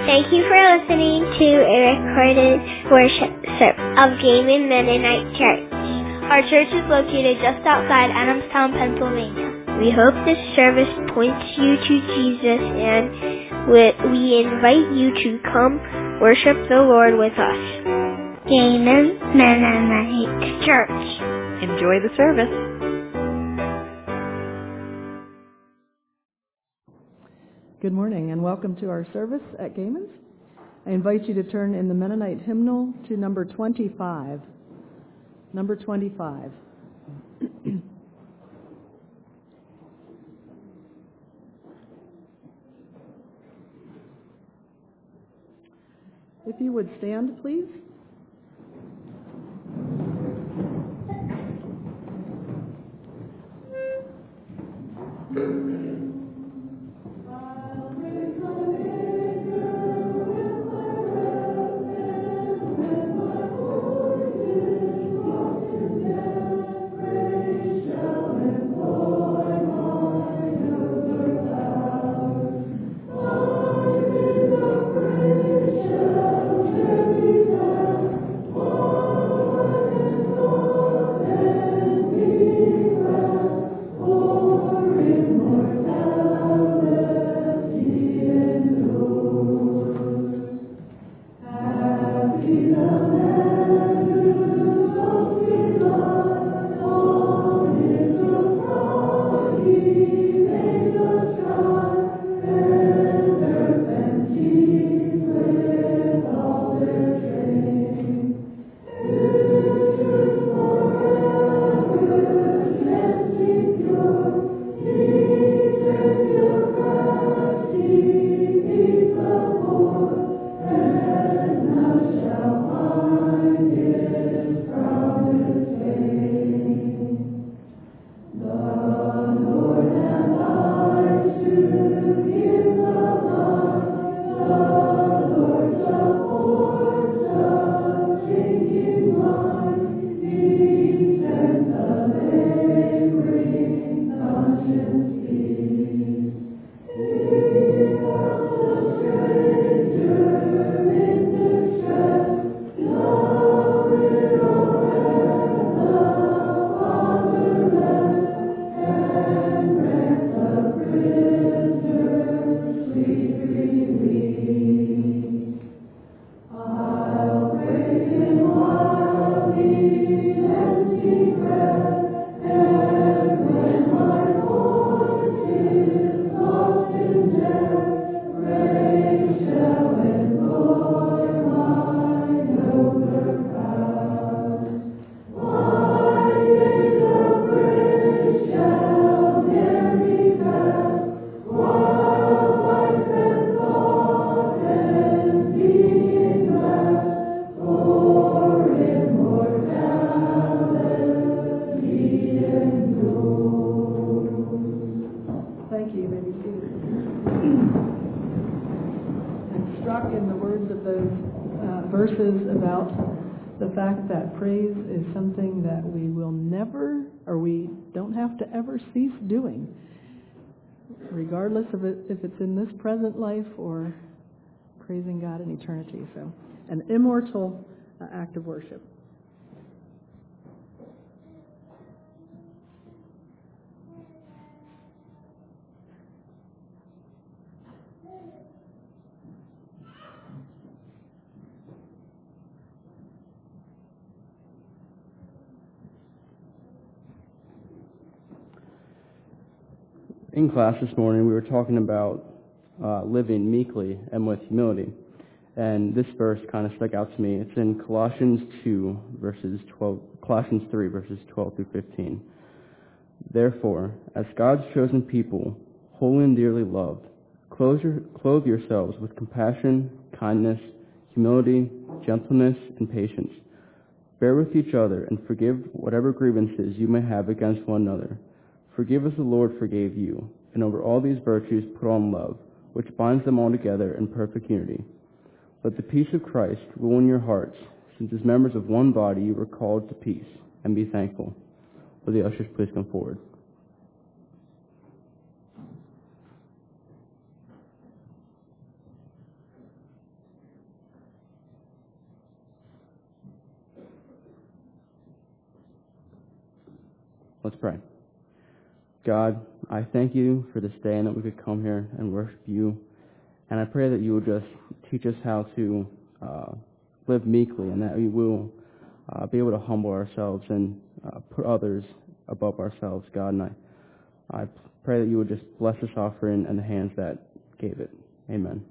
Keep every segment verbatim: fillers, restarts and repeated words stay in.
Thank you for listening to a recorded worship service of Gaiman Mennonite Church. Our church is located just outside Adamstown, Pennsylvania. We hope this service points you to Jesus, and we invite you to come worship the Lord with us. Gaiman Mennonite Church. Enjoy the service. Good morning and welcome to our service at Gaiman's. I invite you to turn in the Mennonite hymnal to number twenty-five. Number twenty-five. If you would stand, please. Praise is something that we will never, or we don't have to ever cease doing, regardless of it, if it's in this present life or praising God in eternity. So, an immortal uh, act of worship. In class this morning, we were talking about uh, living meekly and with humility, and this verse kind of stuck out to me. It's in Colossians two, verses twelve, Colossians three, verses twelve through fifteen. Therefore, as God's chosen people, holy and dearly loved, clothe, your, clothe yourselves with compassion, kindness, humility, gentleness, and patience. Bear with each other and forgive whatever grievances you may have against one another. Forgive as the Lord forgave you, and over all these virtues put on love, which binds them all together in perfect unity. Let the peace of Christ rule in your hearts, since as members of one body you were called to peace, and be thankful. Will the ushers please come forward? Let's pray. God, I thank you for this day and that we could come here and worship you. And I pray that you will just teach us how to uh, live meekly, and that we will uh, be able to humble ourselves and uh, put others above ourselves, God. And I, I pray that you would just bless this offering and the hands that gave it. Amen.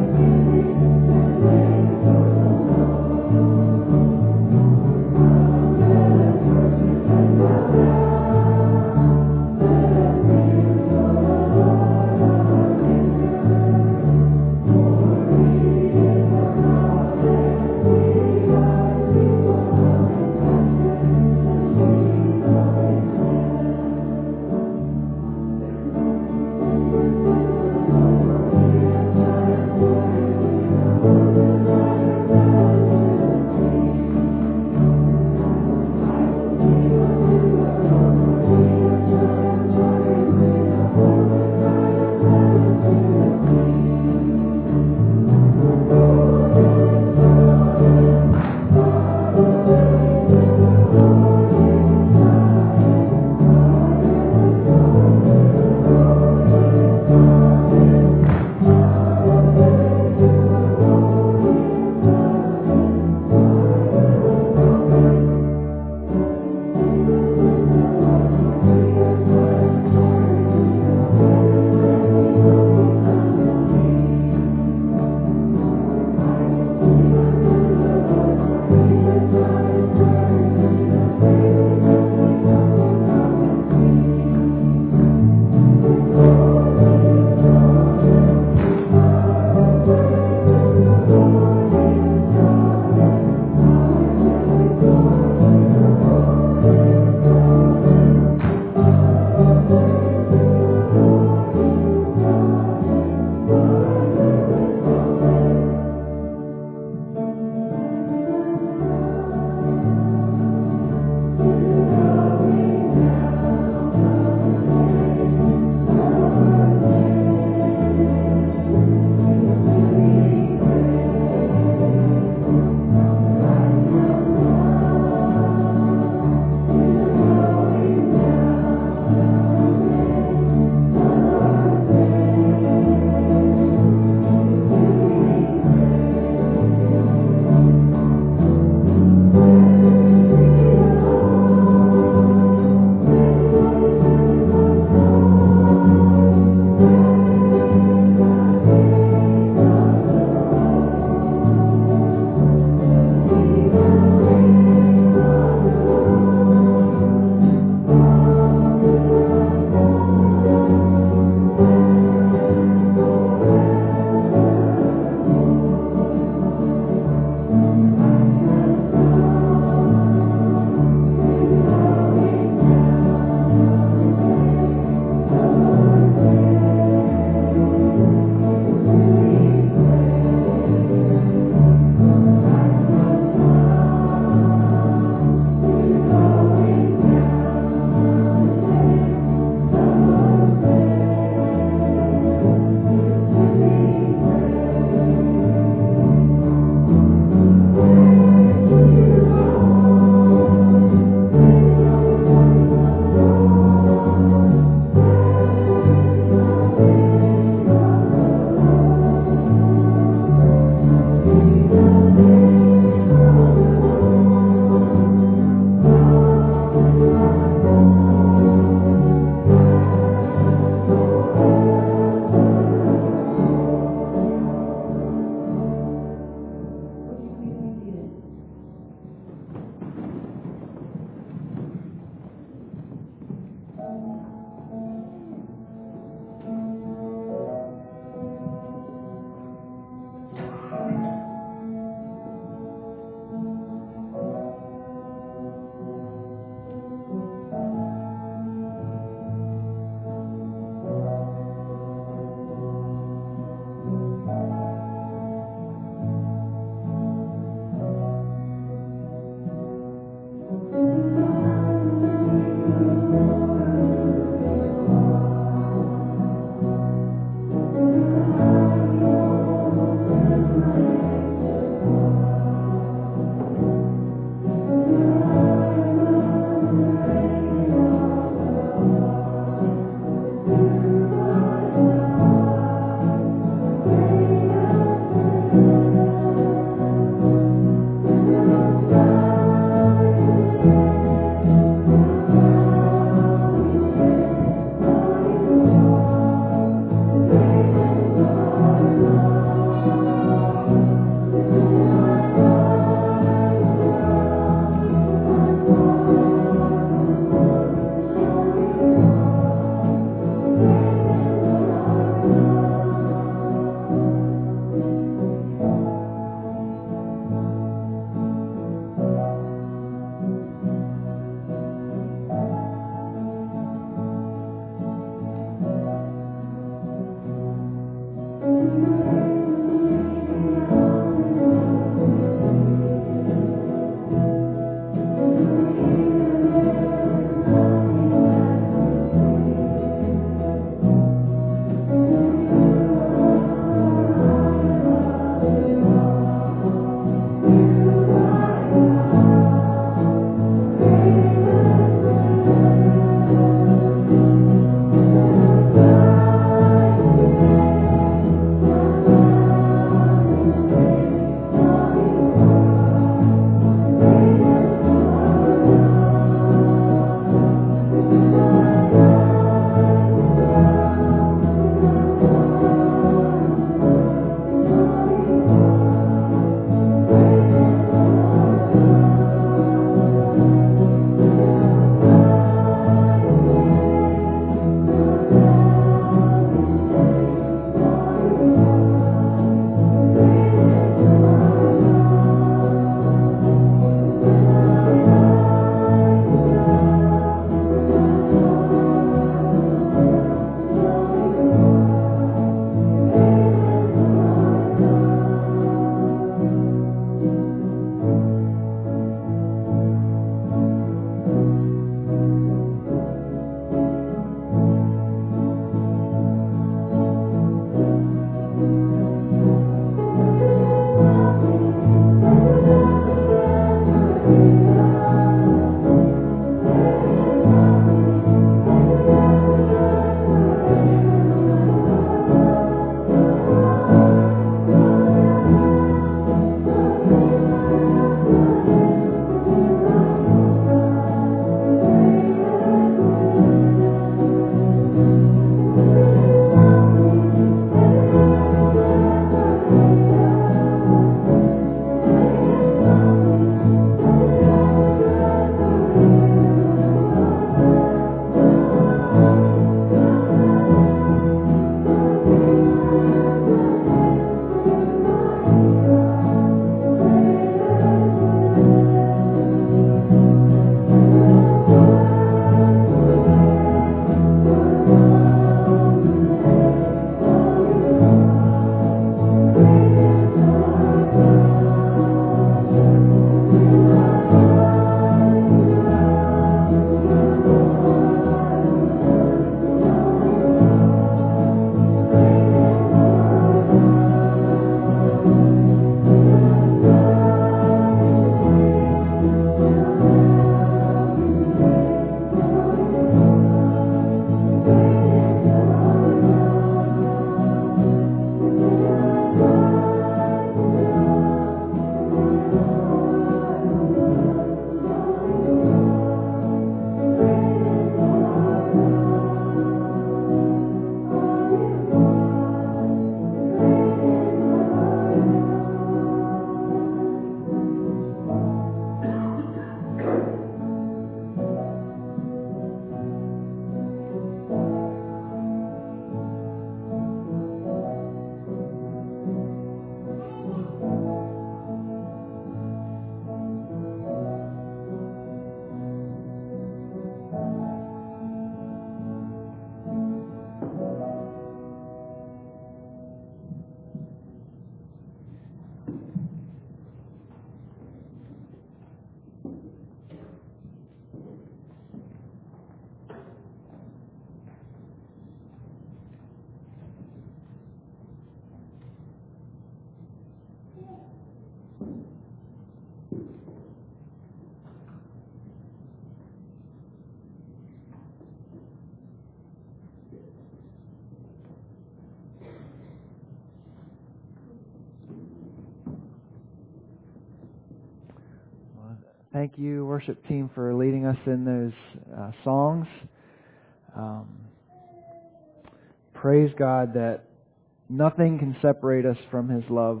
Thank you, worship team, for leading us in those uh, songs. Um, praise God that nothing can separate us from His love.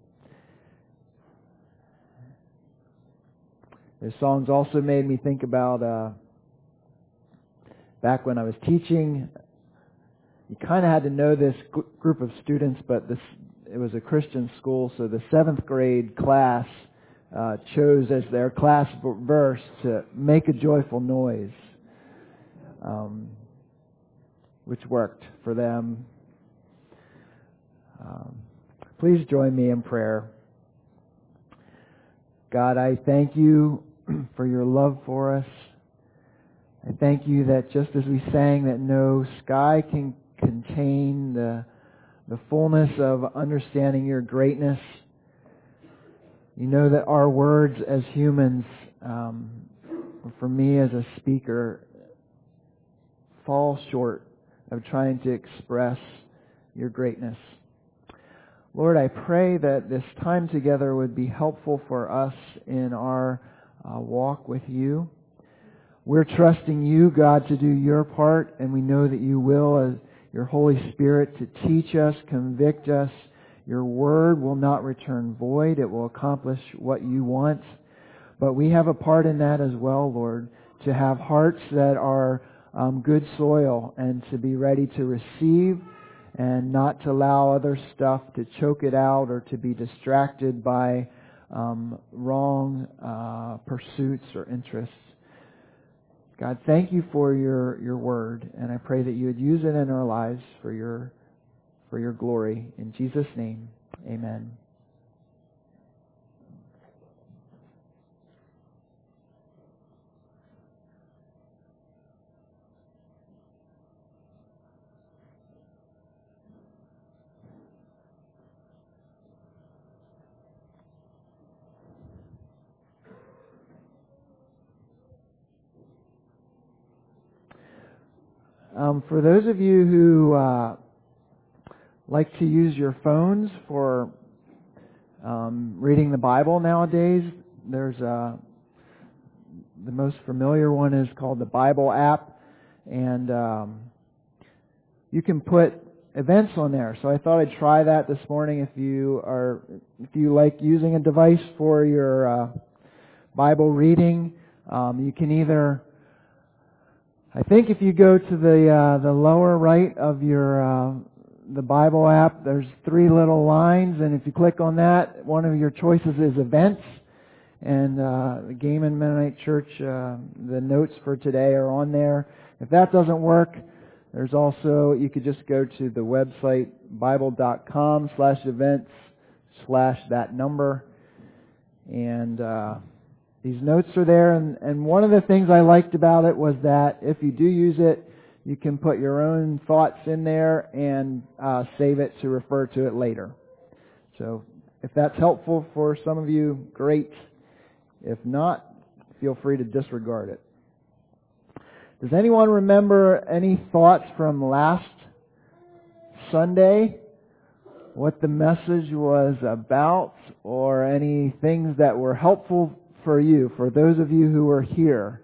Those songs also made me think about uh, back when I was teaching. You kind of had to know this g- group of students, but this it was a Christian school, so the seventh grade class uh, chose as their class verse to make a joyful noise, um, which worked for them. Um, please join me in prayer. God, I thank you for your love for us. I thank you that just as we sang that no sky can contain the the fullness of understanding your greatness, you know that our words as humans, um, for me as a speaker, fall short of trying to express your greatness. Lord, I pray that this time together would be helpful for us in our uh, walk with you. We're trusting you, God, to do your part, and we know that you will, as your Holy Spirit, to teach us, convict us. Your word will not return void. It will accomplish what you want. But we have a part in that as well, Lord, to have hearts that are um, good soil and to be ready to receive and not to allow other stuff to choke it out or to be distracted by um, wrong uh, pursuits or interests. God, thank you for your, your word, and I pray that you would use it in our lives for your for your glory. In Jesus' name, amen. Um, for those of you who uh, like to use your phones for um, reading the Bible nowadays, there's uh, the most familiar one is called the Bible app, and um, you can put events on there. So I thought I'd try that this morning. If you are, if you like using a device for your uh, Bible reading, um, you can either. I think if you go to the uh, the lower right of your uh, the Bible app, there's three little lines, and if you click on that, one of your choices is events. And uh, the Gaiman Mennonite Church, uh, the notes for today are on there. If that doesn't work, there's also, you could just go to the website bible.com slash events slash that number. And uh, these notes are there. And, and one of the things I liked about it was that if you do use it, you can put your own thoughts in there and uh, save it to refer to it later. So if that's helpful for some of you, great. If not, feel free to disregard it. Does anyone remember any thoughts from last Sunday? What the message was about, or any things that were helpful for you, for those of you who were here?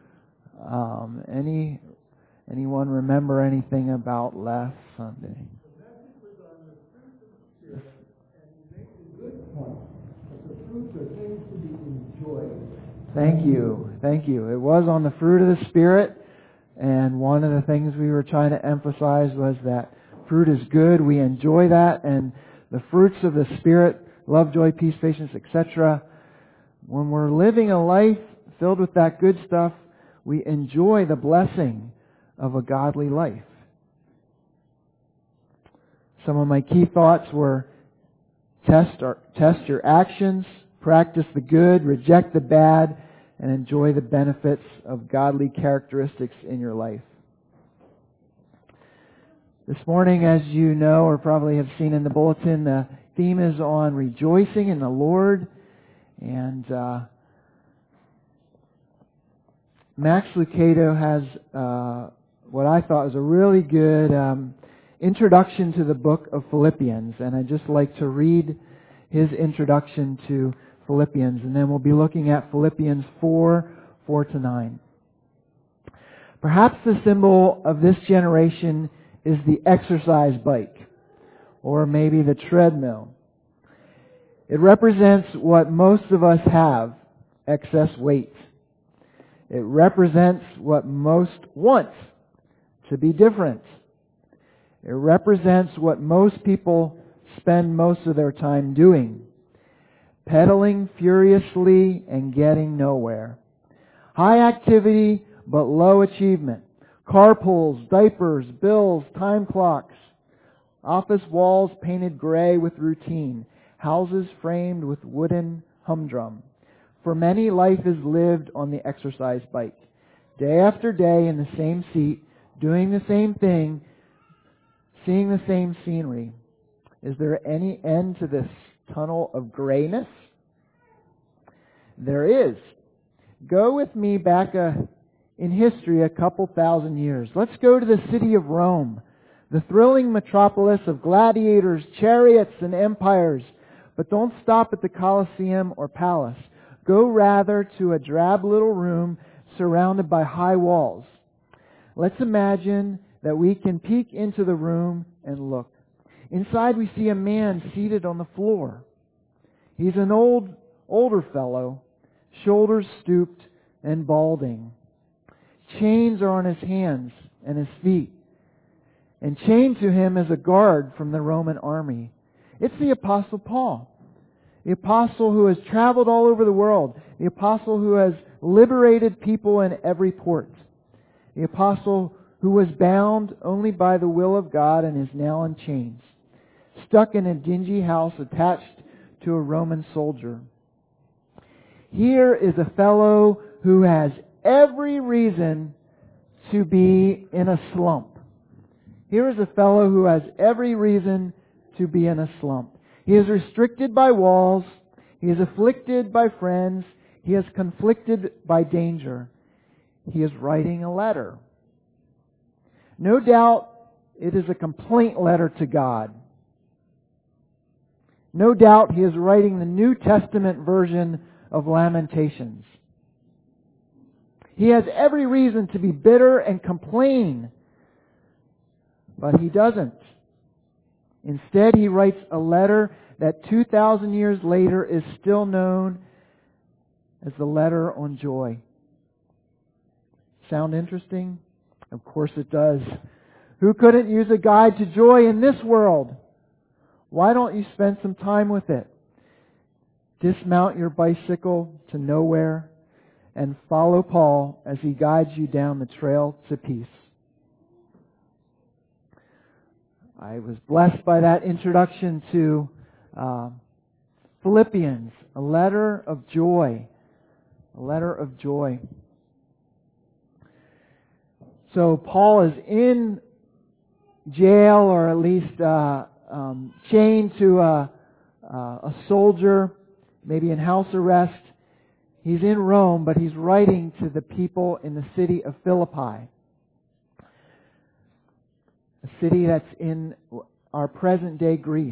Um, any anyone remember anything about last Sunday? The message was on the fruits of the Spirit, and you make a good point. That the fruits are things to be enjoyed. Thank you. Thank you. It was on the fruit of the Spirit, and one of the things we were trying to emphasize was that fruit is good. We enjoy that, and the fruits of the Spirit, love, joy, peace, patience, et cetera. When we're living a life filled with that good stuff, we enjoy the blessing of a godly life. Some of my key thoughts were test our, test your actions, practice the good, reject the bad, and enjoy the benefits of godly characteristics in your life. This morning, as you know, or probably have seen in the bulletin, the theme is on rejoicing in the Lord. And uh, Max Lucado has uh, what I thought was a really good um, introduction to the book of Philippians. And I'd just like to read his introduction to Philippians, and then we'll be looking at Philippians four, four to nine. Perhaps the symbol of this generation is the exercise bike, or maybe the treadmill. It represents what most of us have, excess weight. It represents what most want, to be different. It represents what most people spend most of their time doing, pedaling furiously and getting nowhere. High activity but low achievement. Carpools, diapers, bills, time clocks. Office walls painted gray with routine. Houses framed with wooden humdrum. For many, life is lived on the exercise bike. Day after day in the same seat, doing the same thing, seeing the same scenery. Is there any end to this tunnel of grayness? There is. Go with me back a, in history a couple thousand years. Let's go to the city of Rome, the thrilling metropolis of gladiators, chariots, and empires. But don't stop at the Colosseum or palace. Go rather to a drab little room surrounded by high walls. Let's imagine that we can peek into the room and look. Inside we see a man seated on the floor. He's an old, older fellow, shoulders stooped and balding. Chains are on his hands and his feet. And chained to him is a guard from the Roman army. It's the Apostle Paul. The apostle who has traveled all over the world. The apostle who has liberated people in every port. The apostle who was bound only by the will of God and is now in chains, stuck in a dingy house attached to a Roman soldier. Here is a fellow who has every reason to be in a slump. Here is a fellow who has every reason to be in a slump. He is restricted by walls. He is afflicted by friends. He is conflicted by danger. He is writing a letter. No doubt it is a complaint letter to God. No doubt he is writing the New Testament version of Lamentations. He has every reason to be bitter and complain, but he doesn't. Instead, he writes a letter that two thousand years later is still known as the letter on joy. Sound interesting? Of course it does. Who couldn't use a guide to joy in this world? Why don't you spend some time with it? Dismount your bicycle to nowhere and follow Paul as he guides you down the trail to peace. I was blessed by that introduction to uh, Philippians, a letter of joy. A letter of joy. So Paul is in jail, or at least uh, um, chained to a, uh, a soldier, maybe in house arrest. He's in Rome, but he's writing to the people in the city of Philippi. A city that's in our present-day Greece.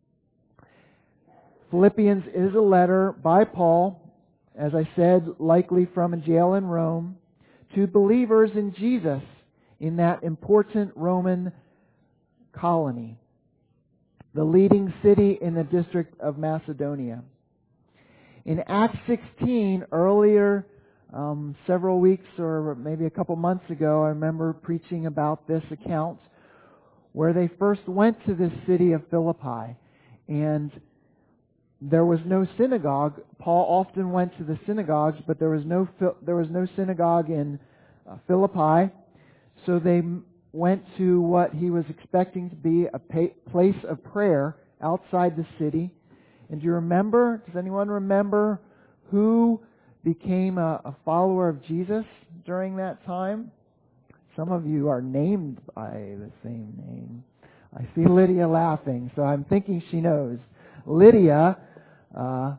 Philippians is a letter by Paul, as I said, likely from a jail in Rome, to believers in Jesus in that important Roman colony, the leading city in the district of Macedonia. In Acts sixteen, earlier, um, several weeks or maybe a couple months ago, I remember preaching about this account where they first went to this city of Philippi, and there was no synagogue. Paul often went to the synagogues, but there was no there was no synagogue in uh, Philippi, so they went to what he was expecting to be a pa- place of prayer outside the city. And do you remember? Does anyone remember who became a, a follower of Jesus during that time? Some of you are named by the same name. I see Lydia laughing, so I'm thinking she knows. Lydia uh,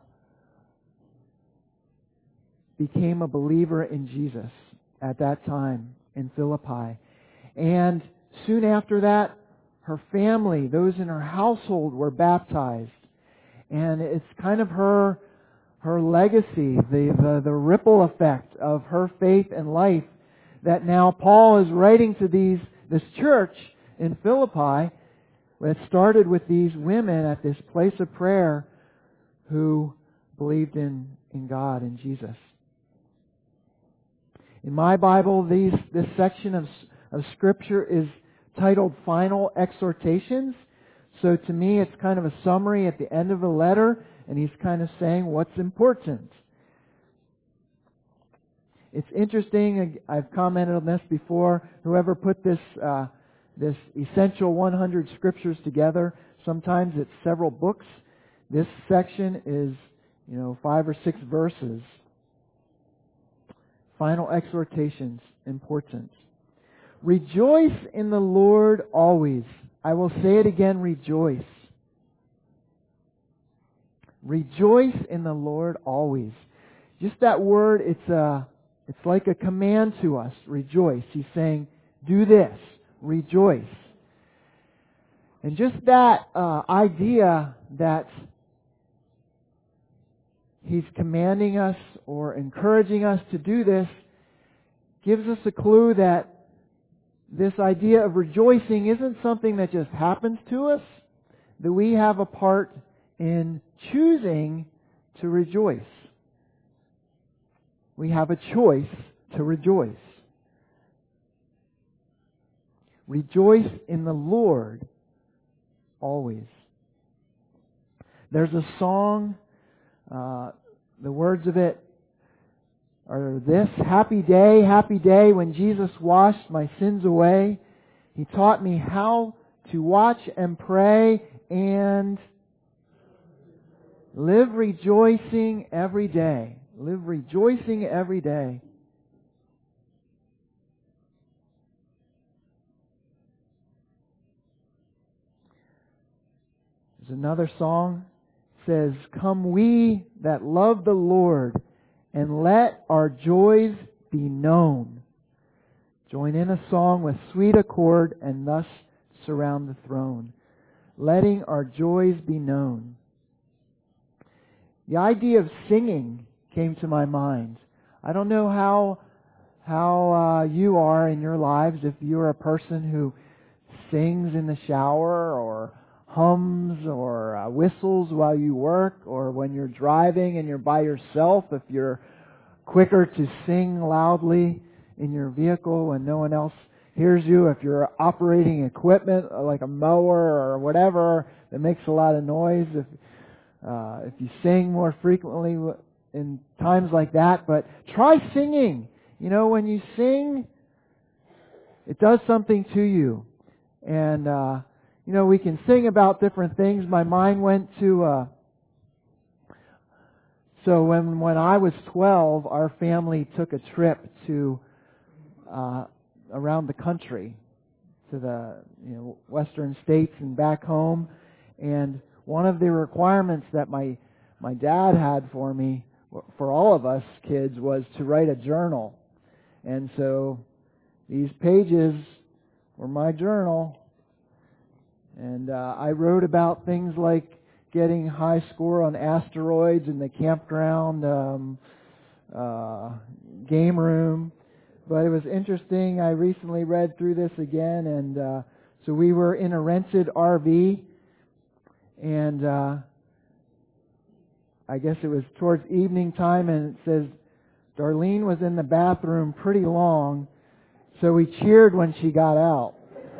became a believer in Jesus at that time in Philippi. And soon after that, her family, those in her household, were baptized. And it's kind of her her legacy, the, the, the ripple effect of her faith and life, that now Paul is writing to these this church in Philippi. It started with these women at this place of prayer who believed in, in God and Jesus. In my Bible, these this section of, of Scripture is titled Final Exhortations. So to me, it's kind of a summary at the end of a letter, and he's kind of saying what's important. It's interesting, I've commented on this before, whoever put this uh, this essential one hundred scriptures together, sometimes it's several books. This section is, you know, five or six verses. Final exhortations, important. Rejoice in the Lord always. I will say it again, rejoice. Rejoice in the Lord always. Just that word, it's a, it's like a command to us, rejoice. He's saying, do this, rejoice. And just that uh, idea that He's commanding us or encouraging us to do this gives us a clue that this idea of rejoicing isn't something that just happens to us, that we have a part in choosing to rejoice. We have a choice to rejoice. Rejoice in the Lord always. There's a song, uh, the words of it are this: happy day, happy day when Jesus washed my sins away. He taught me how to watch and pray and live rejoicing every day. Live rejoicing every day. There's another song. It says, come we that love the Lord, and let our joys be known. Join in a song with sweet accord, and thus surround the throne, letting our joys be known. The idea of singing came to my mind. I don't know how how uh, you are in your lives, if you're a person who sings in the shower or hums or uh, whistles while you work, or when you're driving and you're by yourself, if you're quicker to sing loudly in your vehicle when no one else hears you, if you're operating equipment like a mower or whatever that makes a lot of noise, if uh, if you sing more frequently in times like that. But try singing. You know, when you sing, it does something to you. And uh You know, we can sing about different things. My mind went to, uh, so when when I was twelve, our family took a trip to, uh, around the country, to the, you know, western states and back home. And one of the requirements that my, my dad had for me, for all of us kids, was to write a journal. And so these pages were my journal. And uh, I wrote about things like getting high score on asteroids in the campground um, uh, game room. But it was interesting. I recently read through this again, and uh, so we were in a rented R V, and uh, I guess it was towards evening time, and it says Darlene was in the bathroom pretty long, so we cheered when she got out.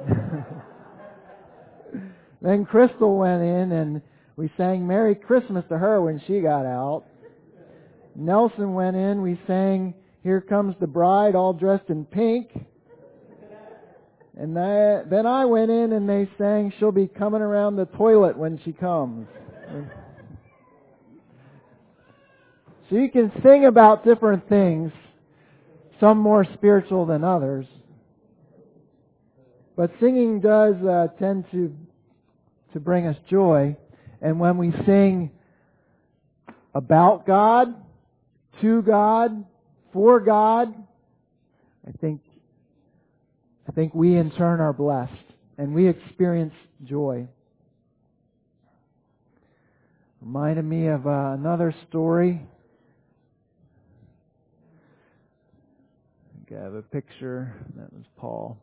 Then Crystal went in and we sang Merry Christmas to her when she got out. Nelson went in, we sang Here Comes the Bride all dressed in pink. And that, then I went in and they sang She'll be coming around the toilet when she comes. So you can sing about different things, some more spiritual than others. But singing does uh, tend to to bring us joy. And when we sing about God, to God, for God, I think I think we in turn are blessed and we experience joy. Reminded me of uh, another story Okay, I have a picture. That was Paul.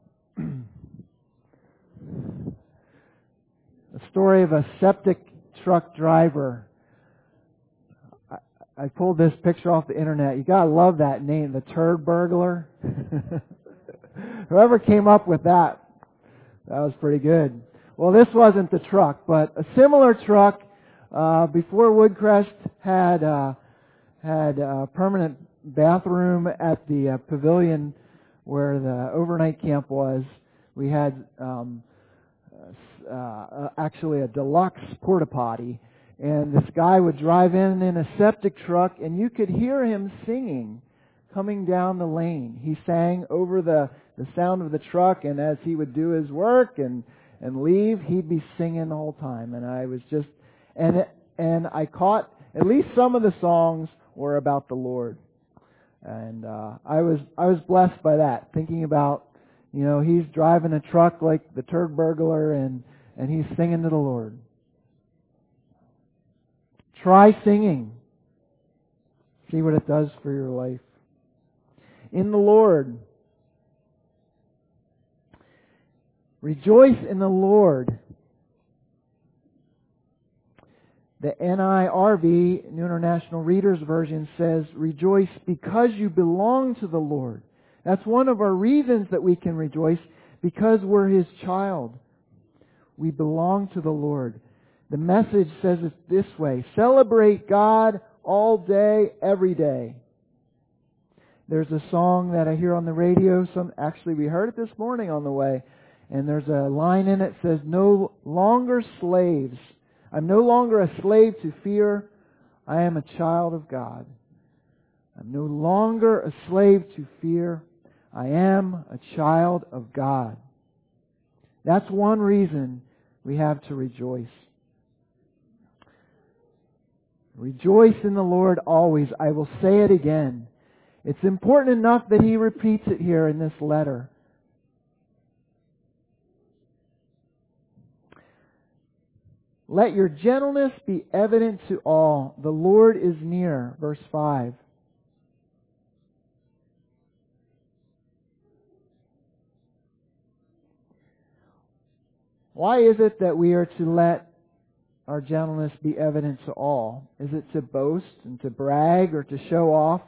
The story of a septic truck driver. I, I pulled this picture off the internet. You gotta love that name, the Turd Burglar. Whoever came up with that, that was pretty good. Well, this wasn't the truck, but a similar truck uh, before Woodcrest had uh, had a permanent bathroom at the uh, pavilion where the overnight camp was. We had um, uh, uh, actually a deluxe porta potty, and this guy would drive in in a septic truck, and you could hear him singing coming down the lane. He sang over the, the sound of the truck, and as he would do his work and and leave, he'd be singing the whole time. And I was just, and and I caught at least some of the songs were about the Lord, and uh, I was I was blessed by that. Thinking about, you know, he's driving a truck like the Turd Burglar, and and he's singing to the Lord. Try singing. See what it does for your life. In the Lord. Rejoice in the Lord. The N I R V, New International Reader's Version, says, rejoice because you belong to the Lord. That's one of our reasons that we can rejoice, because we're His child. We belong to the Lord. The Message says it this way: celebrate God all day, every day. There's a song that I hear on the radio. Some actually, we heard it this morning on the way. And there's a line in it that says, no longer slaves. I'm no longer a slave to fear. I am a child of God. I'm no longer a slave to fear. I am a child of God. That's one reason we have to rejoice. Rejoice in the Lord always. I will say it again. It's important enough that he repeats it here in this letter. Let your gentleness be evident to all. The Lord is near. Verse five. Why is it that we are to let our gentleness be evident to all? Is it to boast and to brag or to show off?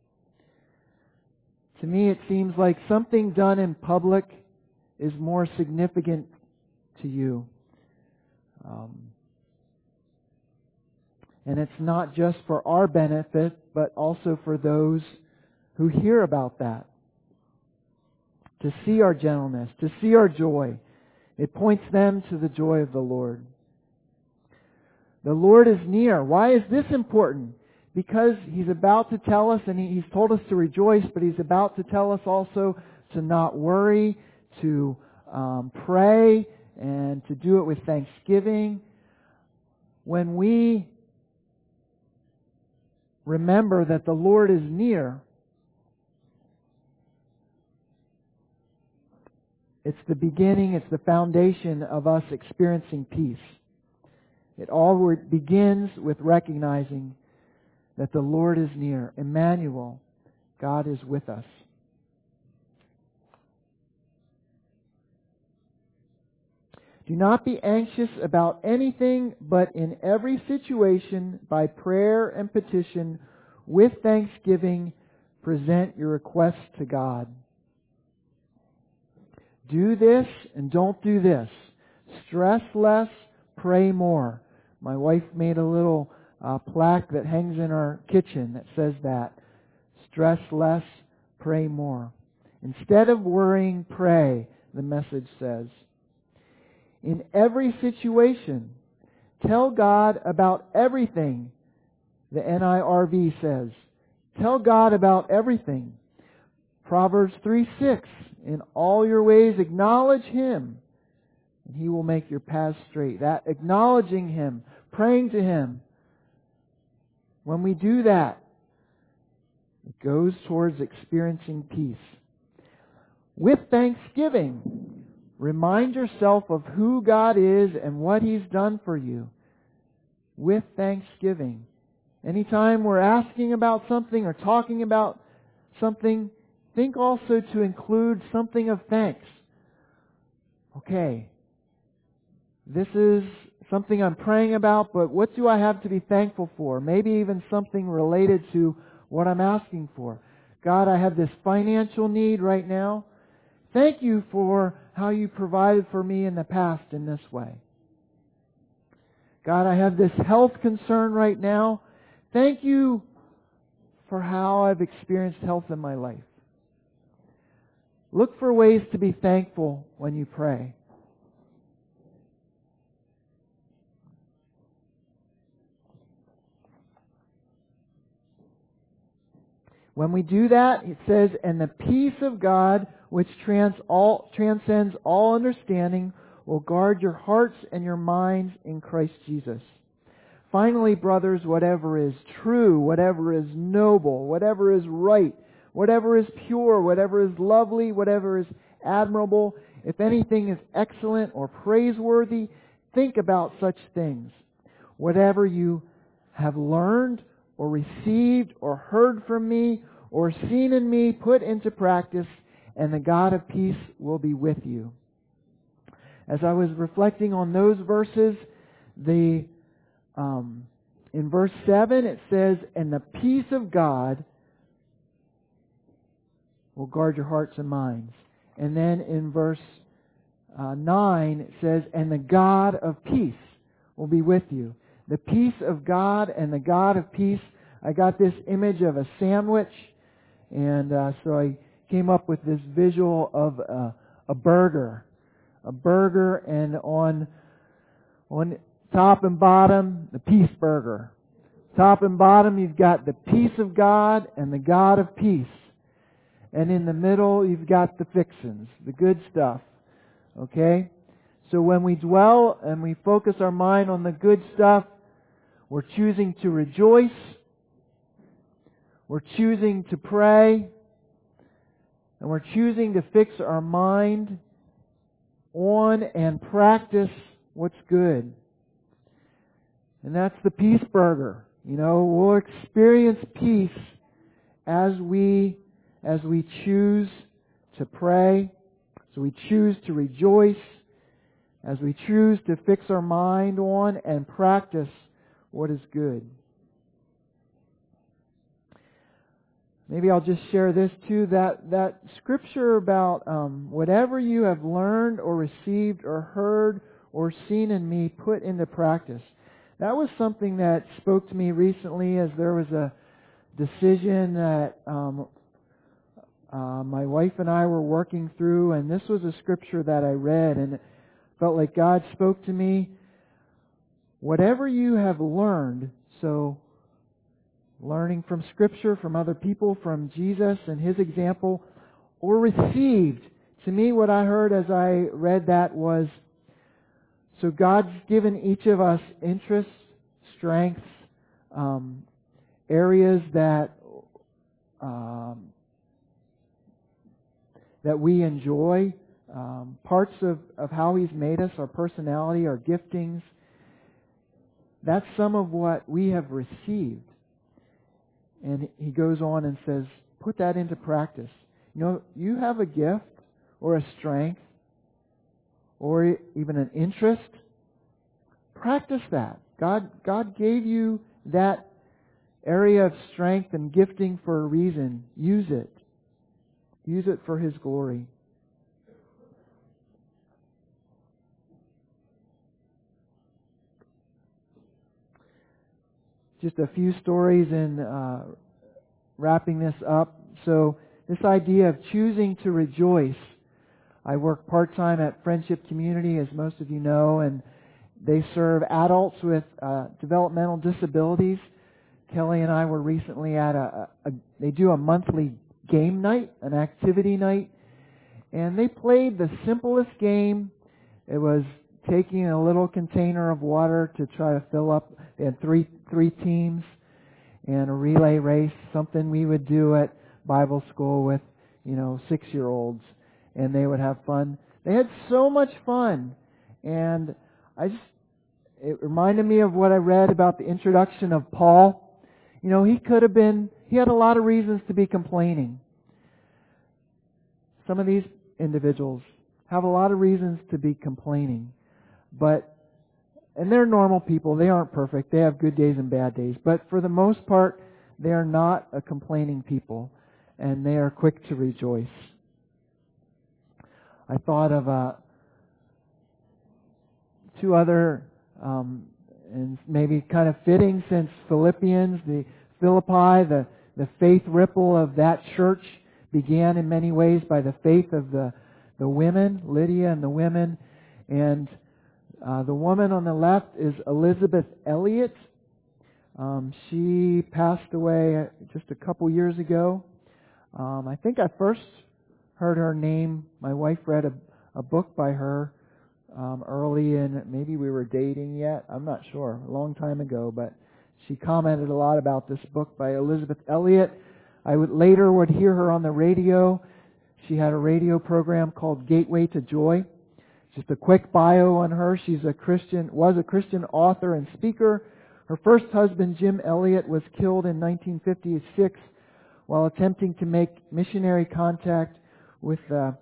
To me, it seems like something done in public is more significant to you. Um, and it's not just for our benefit, but also for those who hear about that. To see our gentleness, to see our joy. It points them to the joy of the Lord. The Lord is near. Why is this important? Because He's about to tell us, and He's told us to rejoice, but He's about to tell us also to not worry, to um, pray, and to do it with thanksgiving. When we remember that the Lord is near, it's the beginning, it's the foundation of us experiencing peace. It all begins with recognizing that the Lord is near. Emmanuel, God is with us. Do not be anxious about anything, but in every situation, by prayer and petition, with thanksgiving, present your requests to God. Do this and don't do this. Stress less, pray more. My wife made a little uh, plaque that hangs in our kitchen that says that. Stress less, pray more. Instead of worrying, pray, the Message says. In every situation, tell God about everything, the N I R V says. Tell God about everything. Proverbs three six, in all your ways acknowledge Him, and He will make your paths straight. That acknowledging Him, praying to Him, when we do that, it goes towards experiencing peace. With thanksgiving, remind yourself of who God is and what He's done for you. With thanksgiving. Anytime we're asking about something or talking about something, think also to include something of thanks. Okay, this is something I'm praying about, but what do I have to be thankful for? Maybe even something related to what I'm asking for. God, I have this financial need right now. Thank you for how you provided for me in the past in this way. God, I have this health concern right now. Thank you for how I've experienced health in my life. Look for ways to be thankful when you pray. When we do that, it says, and the peace of God, which trans all, transcends all understanding, will guard your hearts and your minds in Christ Jesus. Finally, brothers, whatever is true, whatever is noble, whatever is right, whatever is pure, whatever is lovely, whatever is admirable, if anything is excellent or praiseworthy, think about such things. Whatever you have learned or received or heard from me or seen in me, put into practice, and the God of peace will be with you. As I was reflecting on those verses, the um, in verse seven it says, and the peace of God will guard your hearts and minds. And then in verse uh, nine it says, and the God of peace will be with you. The peace of God and the God of peace. I got this image of a sandwich, and uh, so I came up with this visual of a, a burger. A burger, and on on top and bottom, the peace burger. Top and bottom, you've got the peace of God and the God of peace. And in the middle, you've got the fixins, the good stuff. Okay? So when we dwell and we focus our mind on the good stuff, we're choosing to rejoice. We're choosing to pray. And we're choosing to fix our mind on and practice what's good. And that's the peace burger. You know, we'll experience peace as we as we choose to pray, as we choose to rejoice, as we choose to fix our mind on and practice what is good. Maybe I'll just share this too, that, that scripture about um, whatever you have learned or received or heard or seen in me, put into practice. That was something that spoke to me recently as there was a decision that um, uh, my wife and I were working through, and this was a scripture that I read, and it felt like God spoke to me. Whatever you have learned, so learning from Scripture, from other people, from Jesus and His example, or received. To me, what I heard as I read that was, so God's given each of us interests, strengths, um, areas that um, that we enjoy, um, parts of, of how He's made us, our personality, our giftings. That's some of what we have received. And he goes on and says, put that into practice. You know, you have a gift or a strength or even an interest. Practice that. God, God gave you that area of strength and gifting for a reason. Use it. Use it for His glory. Just a few stories in uh, wrapping this up. So this idea of choosing to rejoice. I work part-time at Friendship Community, as most of you know, and they serve adults with uh, developmental disabilities. Kelly and I were recently at a, a, a, they do a monthly game night, an activity night, and they played the simplest game. It was taking a little container of water to try to fill up. They had three three teams and a relay race, something we would do at Bible school with, you know, six-year-olds, and they would have fun. They had so much fun, and I just, it reminded me of what I read about the introduction of Paul. You know, he could have been, he had a lot of reasons to be complaining. some of these individuals have a lot of reasons to be complaining, but, and they're normal people, they aren't perfect, they have good days and bad days, but for the most part, they are not a complaining people, and they are quick to rejoice. I thought of uh, two other, um, and maybe kind of fitting since Philippians, the Philippi, the, the faith ripple of that church began in many ways by the faith of the, the women, Lydia and the women. And uh, the woman on the left is Elisabeth Elliot. Um, she passed away just a couple years ago. Um, I think I first heard her name. My wife read a, a book by her um, early in, maybe we were dating yet. I'm not sure. A long time ago, but she commented a lot about this book by Elisabeth Elliot. I would later would hear her on the radio. She had a radio program called Gateway to Joy. Just a quick bio on her. She's a Christian, was a Christian author and speaker. Her first husband, Jim Elliot, was killed in nineteen fifty-six while attempting to make missionary contact with uh,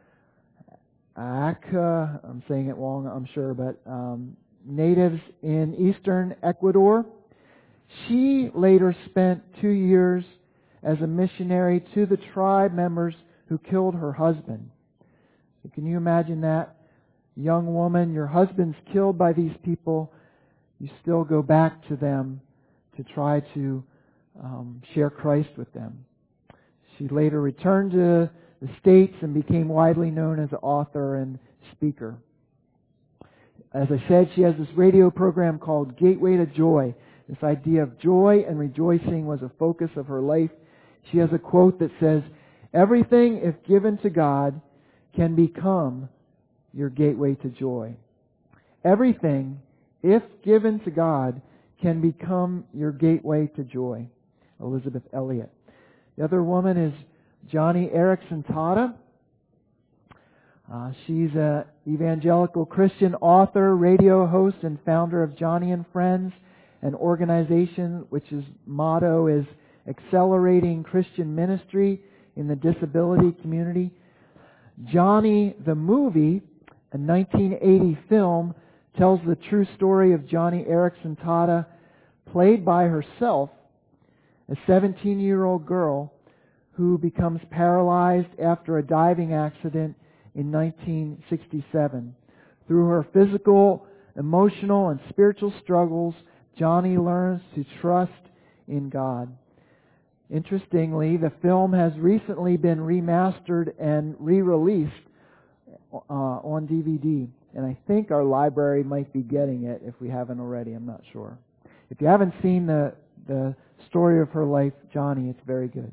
Aka, I'm saying it wrong, I'm sure, but um, natives in eastern Ecuador. She later spent two years as a missionary to the tribe members who killed her husband. So can you imagine that? Young woman, your husband's killed by these people, you still go back to them to try to um, share Christ with them. She later returned to the States and became widely known as an author and speaker. As I said, she has this radio program called Gateway to Joy. This idea of joy and rejoicing was a focus of her life. She has a quote that says, "Everything, if given to God, can become your gateway to joy." Everything, if given to God, can become your gateway to joy. Elisabeth Elliot. The other woman is Joni Eareckson Tada. Uh, she's an evangelical Christian author, radio host, and founder of Joni and Friends, an organization which is motto is accelerating Christian ministry in the disability community. Joni the movie, a nineteen eighty film, tells the true story of Joni Eareckson Tada, played by herself, a seventeen-year-old girl who becomes paralyzed after a diving accident in nineteen sixty-seven. Through her physical, emotional, and spiritual struggles, Joni learns to trust in God. Interestingly, the film has recently been remastered and re-released uh, on D V D. And I think our library might be getting it if we haven't already. I'm not sure. If you haven't seen the, the story of her life, Joni, it's very good.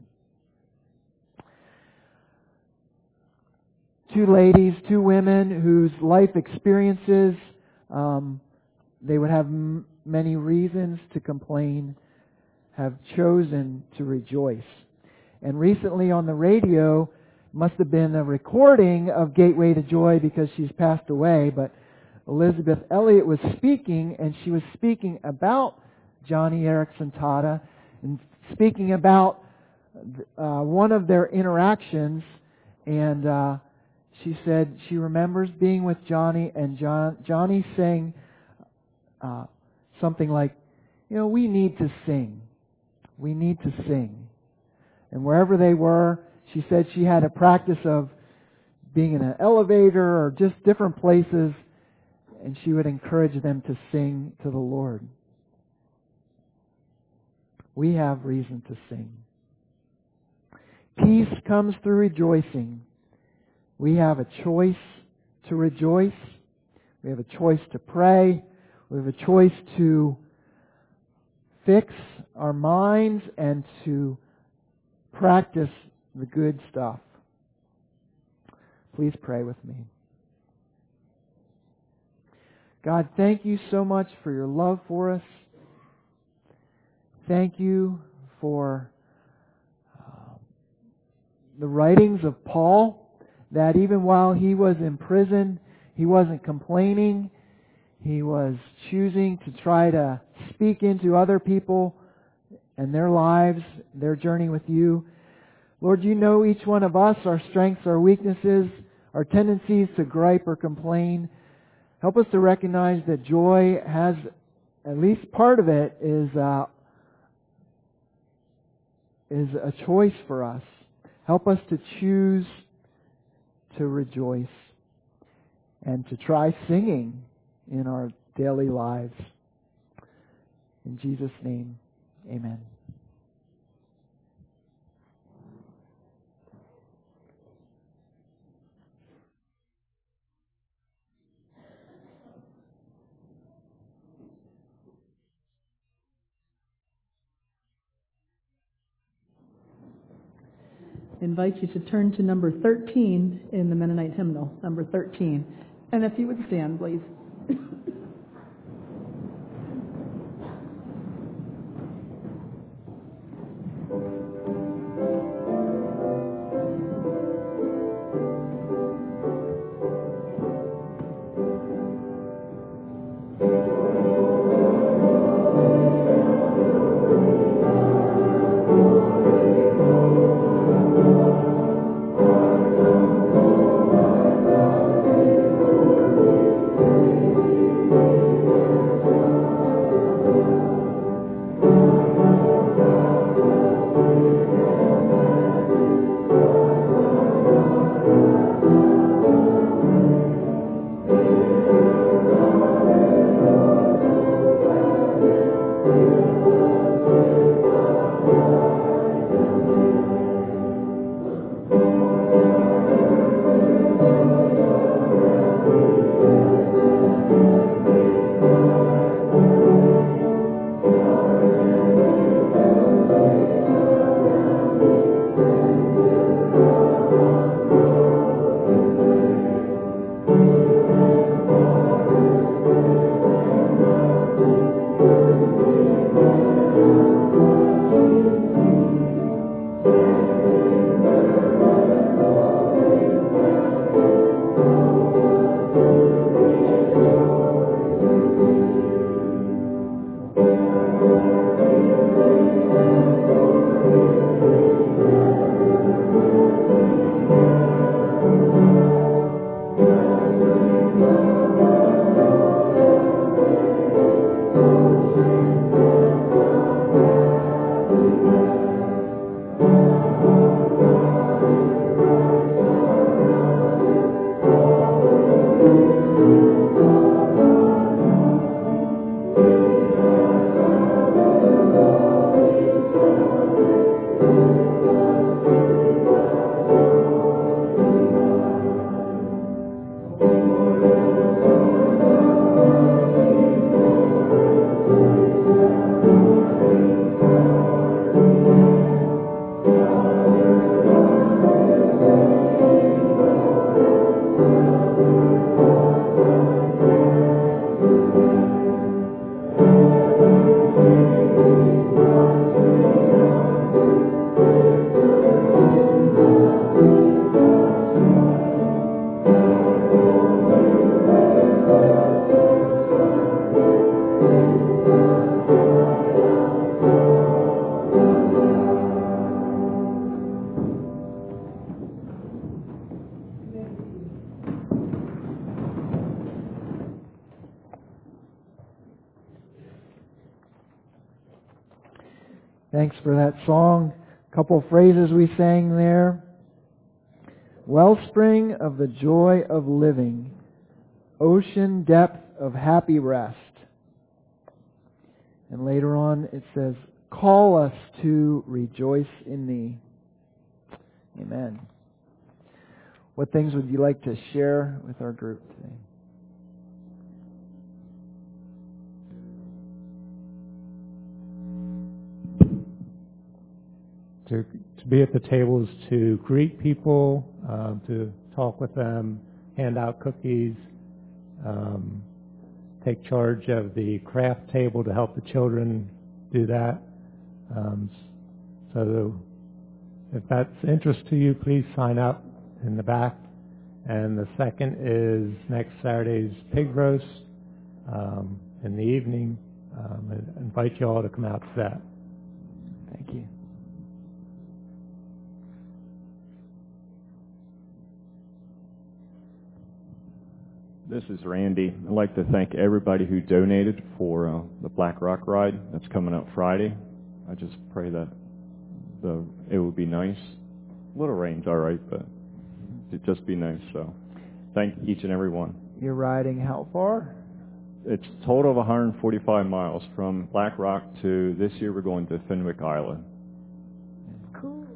Two ladies, two women whose life experiences, um, they would have m- many reasons to complain, have chosen to rejoice. And recently on the radio, must have been a recording of Gateway to Joy because she's passed away, but Elisabeth Elliot was speaking, and she was speaking about Joni Eareckson Tada and speaking about uh, one of their interactions, and uh, she said she remembers being with Joni and John, Joni saying uh, something like, you know, we need to sing. We need to sing. And wherever they were, she said she had a practice of being in an elevator or just different places, and she would encourage them to sing to the Lord. We have reason to sing. Peace comes through rejoicing. We have a choice to rejoice. We have a choice to pray. We have a choice to fix our minds and to practice the good stuff. Please pray with me. God, thank you so much for your love for us. Thank you for uh, the writings of Paul, that even while he was in prison, he wasn't complaining. He was choosing to try to speak into other people and their lives, their journey with you. Lord, you know each one of us, our strengths, our weaknesses, our tendencies to gripe or complain. Help us to recognize that joy has, at least part of it, is uh, is a choice for us. Help us to choose to rejoice and to try singing in our daily lives. In Jesus' name, amen. I invite you to turn to number thirteen in the Mennonite hymnal, number thirteen. And if you would stand, please. Thanks for that song. A couple of phrases we sang there. Wellspring of the joy of living, ocean depth of happy rest. And later on it says, call us to rejoice in thee. Amen. What things would you like to share with our group today? To, to be at the table is to greet people, um, to talk with them, hand out cookies, um, take charge of the craft table to help the children do that. Um, so if that's interest to you, please sign up in the back. And the second is next Saturday's pig roast um, in the evening. Um, I invite you all to come out to that. Thank you. This is Randy. I'd like to thank everybody who donated for uh, the Black Rock ride that's coming up Friday. I just pray that the it will be nice. A little rain's all right, but it'd just be nice. So thank each and every one. You're riding how far? It's a total of one hundred forty-five miles from Black Rock to, this year we're going to Fenwick Island. Cool.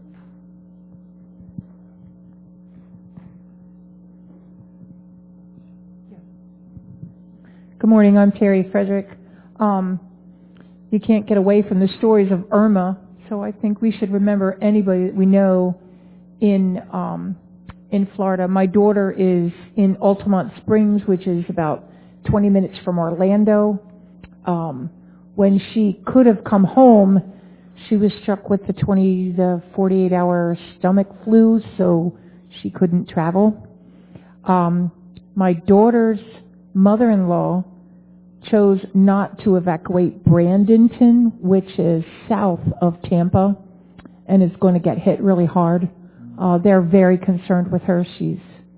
Good morning, I'm Terry Frederick. Um, you can't get away from the stories of Irma, so I think we should remember anybody that we know in um, in Florida. My daughter is in Altamont Springs, which is about twenty minutes from Orlando. Um, when she could have come home, she was struck with the twenty to forty-eight hour stomach flu, so she couldn't travel. Um, my daughter's mother-in-law chose not to evacuate Bradenton, which is south of Tampa, and is going to get hit really hard. Uh, they're very concerned with her. She's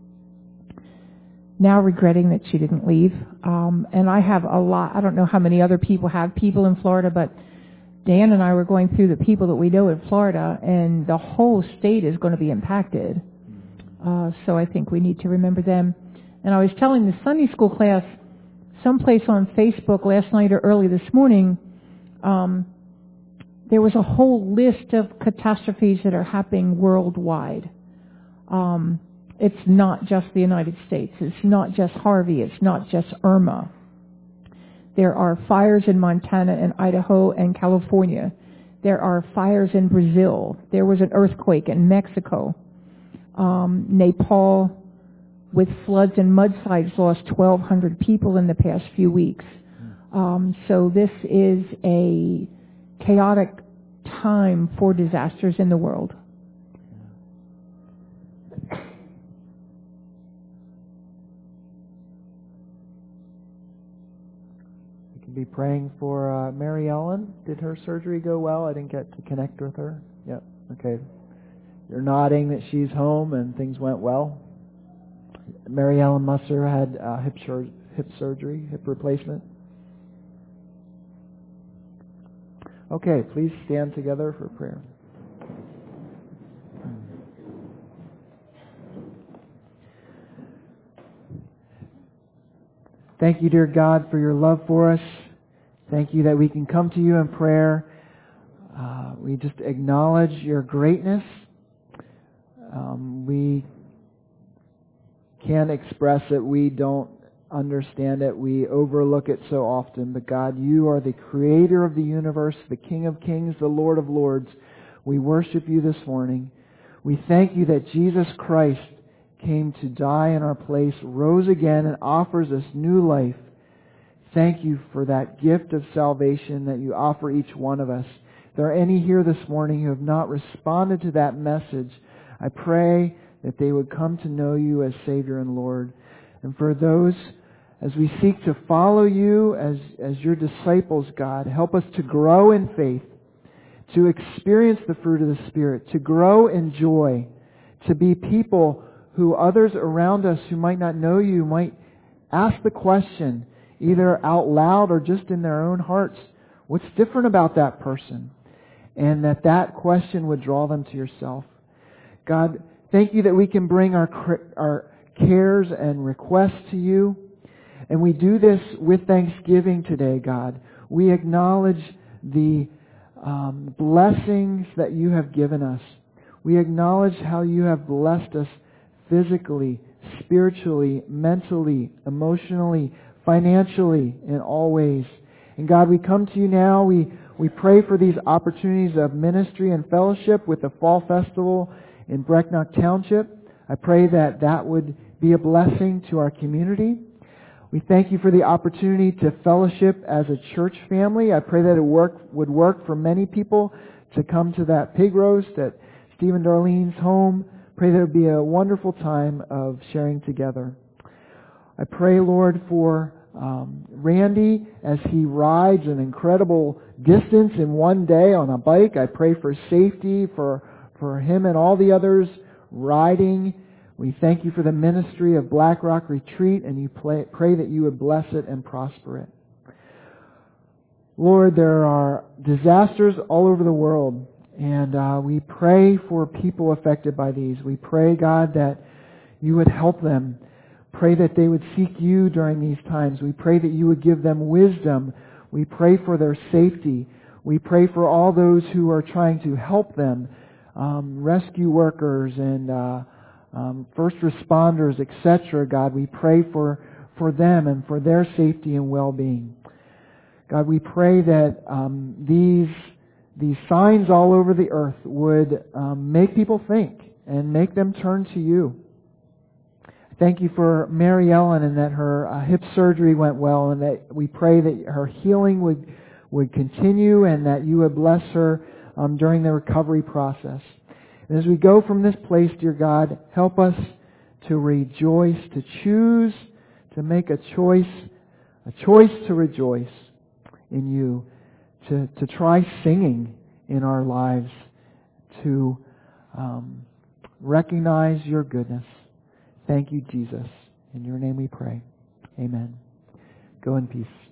now regretting that she didn't leave. Um, and I have a lot, I don't know how many other people have people in Florida, but Dan and I were going through the people that we know in Florida, and the whole state is going to be impacted. Uh, so I think we need to remember them. And I was telling the Sunday school class someplace on Facebook last night or early this morning, um, there was a whole list of catastrophes that are happening worldwide. Um, it's not just the United States. It's not just Harvey. It's not just Irma. There are fires in Montana and Idaho and California. There are fires in Brazil. There was an earthquake in Mexico. Um, Nepal, with floods and mudslides, lost twelve hundred people in the past few weeks. Um, so this is a chaotic time for disasters in the world. We can be praying for uh, Mary Ellen. Did her surgery go well? I didn't get to connect with her. Yep. Okay. You're nodding that she's home and things went well. Mary Ellen Musser had uh, hip, sur- hip surgery, hip replacement. Okay, please stand together for prayer. Thank you, dear God, for your love for us. Thank you that we can come to you in prayer. Uh, we just acknowledge your greatness. Um, we can't express it. We don't understand it. We overlook it so often. But God, you are the creator of the universe, the King of kings, the Lord of lords. We worship you this morning. We thank you that Jesus Christ came to die in our place, rose again, and offers us new life. Thank you for that gift of salvation that you offer each one of us. If there are any here this morning who have not responded to that message, I pray that they would come to know you as Savior and Lord. And for those, as we seek to follow you as, as your disciples, God, help us to grow in faith, to experience the fruit of the Spirit, to grow in joy, to be people who others around us who might not know you might ask the question, either out loud or just in their own hearts, what's different about that person? And that that question would draw them to yourself. God, thank you that we can bring our our cares and requests to you. And we do this with thanksgiving today, God. We acknowledge the um, blessings that you have given us. We acknowledge how you have blessed us physically, spiritually, mentally, emotionally, financially, in all ways. And God, we come to you now. We, we pray for these opportunities of ministry and fellowship with the Fall Festival in Brecknock Township. I pray that that would be a blessing to our community. We thank you for the opportunity to fellowship as a church family. I pray that it work, would work for many people to come to that pig roast at Steve and Darlene's home. Pray that it would be a wonderful time of sharing together. I pray, Lord, for um, Randy as he rides an incredible distance in one day on a bike. I pray for safety for, for him and all the others riding We thank you for the ministry of Black Rock Retreat, and you pray, pray that you would bless it and prosper it. Lord, there are disasters all over the world, and uh, we pray for people affected by these. We pray, God, that you would help them. Pray that they would seek you during these times. We pray that you would give them wisdom. We pray for their safety. We pray for all those who are trying to help them, um, rescue workers and uh, um, first responders, et cetera. God, we pray for, for them and for their safety and well-being. God, we pray that um, these these signs all over the earth would um, make people think and make them turn to you. Thank you for Mary Ellen, and that her uh, hip surgery went well, and that we pray that her healing would would continue, and that you would bless her um, during the recovery process. And as we go from this place, dear God, help us to rejoice, to choose, to make a choice, a choice to rejoice in you, to, to try singing in our lives, to um, recognize your goodness. Thank you, Jesus. In your name we pray. Amen. Go in peace.